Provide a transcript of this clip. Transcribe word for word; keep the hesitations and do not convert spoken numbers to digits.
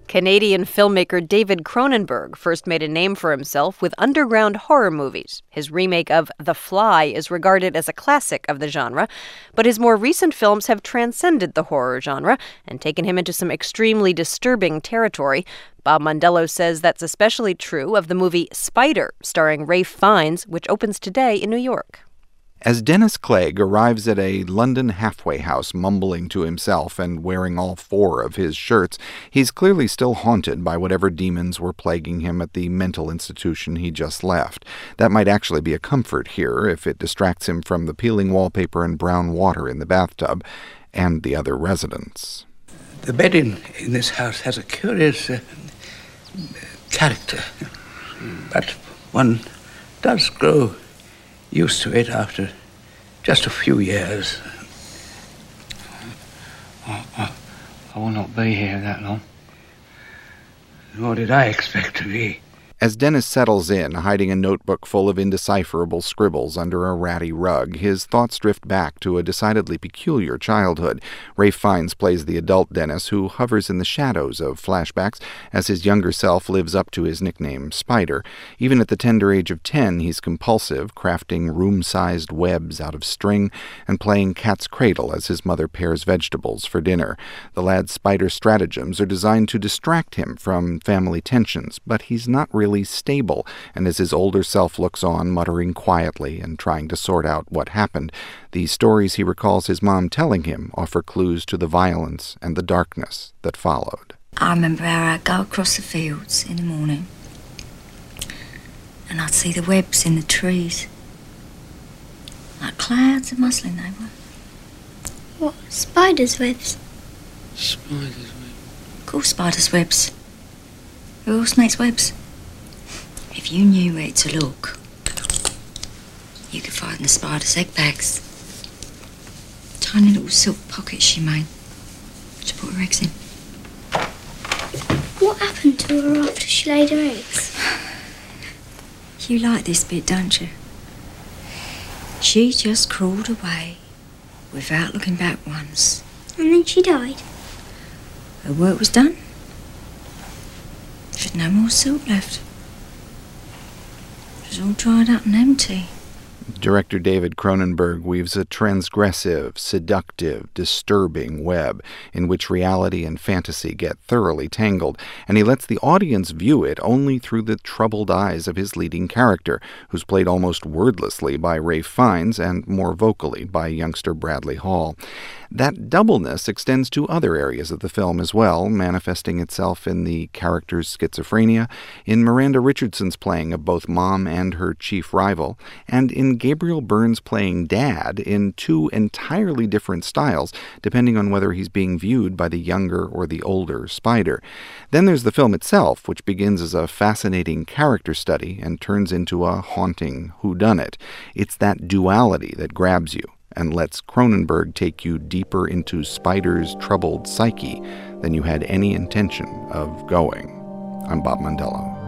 Canadian filmmaker David Cronenberg first made a name for himself with underground horror movies. His remake of The Fly is regarded as a classic of the genre, but his more recent films have transcended the horror genre and taken him into some extremely disturbing territory. Bob Mondello says that's especially true of the movie Spider, starring Ralph Fiennes, which opens today in New York. As Dennis Clegg arrives at a London halfway house mumbling to himself and wearing all four of his shirts, he's clearly still haunted by whatever demons were plaguing him at the mental institution he just left. That might actually be a comfort here if it distracts him from the peeling wallpaper and brown water in the bathtub and the other residents. The bedding in this house has a curious uh, character, but one does grow used to it after just a few years. I, I, I will not be here that long. Nor did I expect to be. As Dennis settles in, hiding a notebook full of indecipherable scribbles under a ratty rug, his thoughts drift back to a decidedly peculiar childhood. Ralph Fiennes plays the adult Dennis, who hovers in the shadows of flashbacks as his younger self lives up to his nickname, Spider. Even at the tender age of ten, he's compulsive, crafting room-sized webs out of string and playing cat's cradle as his mother pares vegetables for dinner. The lad's Spider stratagems are designed to distract him from family tensions, but he's not really stable, and as his older self looks on, muttering quietly and trying to sort out what happened, the stories he recalls his mom telling him offer clues to the violence and the darkness that followed. I remember how I'd go across the fields in the morning, and I'd see the webs in the trees. Like clouds of muslin they were. What, spiders' webs? Spiders' webs? Of course, spiders' webs. Who else makes webs? If you knew where to look, you could find the spider's egg bags. Tiny little silk pockets she made to put her eggs in. What happened to her after she laid her eggs? You like this bit, don't you? She just crawled away without looking back once. And then she died? Her work was done. There's no more silk left. It was all dried up and empty. Director David Cronenberg weaves a transgressive, seductive, disturbing web in which reality and fantasy get thoroughly tangled, and he lets the audience view it only through the troubled eyes of his leading character, who's played almost wordlessly by Ralph Fiennes and more vocally by youngster Bradley Hall. That doubleness extends to other areas of the film as well, manifesting itself in the character's schizophrenia, in Miranda Richardson's playing of both mom and her chief rival, and in Gabriel Byrne's playing dad in two entirely different styles, depending on whether he's being viewed by the younger or the older Spider. Then there's the film itself, which begins as a fascinating character study and turns into a haunting whodunit. It's that duality that grabs you and lets Cronenberg take you deeper into Spider's troubled psyche than you had any intention of going. I'm Bob Mondello.